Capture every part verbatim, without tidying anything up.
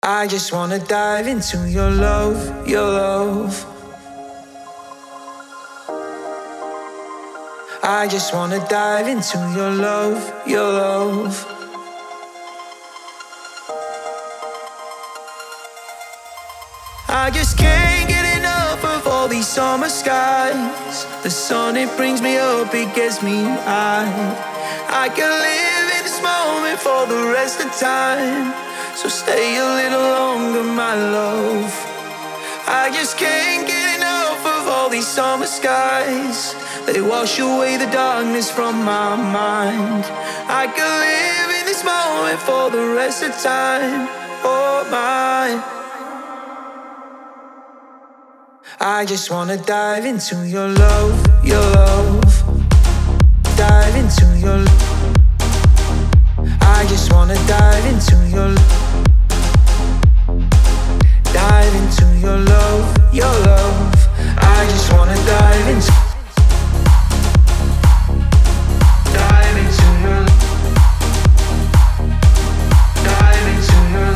I just wanna dive into your love, your love. I just wanna dive into your love, your love. I just can't get enough of all these summer skies. The sun, it brings me up, it gets me high. I can live in this moment for the rest of time. So stay a little longer, my love. I just can't get enough of all these summer skies. They wash away the darkness from my mind. I can live in this moment for the rest of time. Oh my. I just wanna dive into your love, your love. Dive into your love. I just wanna dive into your love. Dive into your love, your love. I just wanna dive into. Dive into your. Dive into your.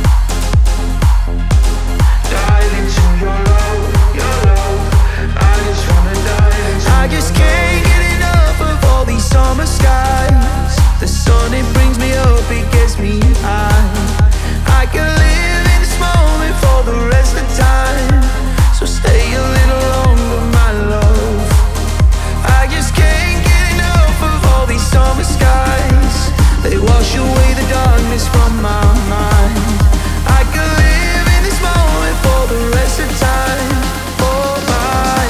Dive into your love, your love. I just wanna dive into. I just can't get enough of all these summer skies. The sun, it brings me up, it gets me high. I can live in this moment for the rest of time. So stay a little longer, my love. I just can't get enough of all these summer skies. They wash away the darkness from my mind. I can live in this moment for the rest of time. Oh my.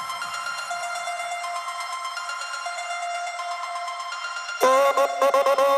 Oh, oh, oh, oh.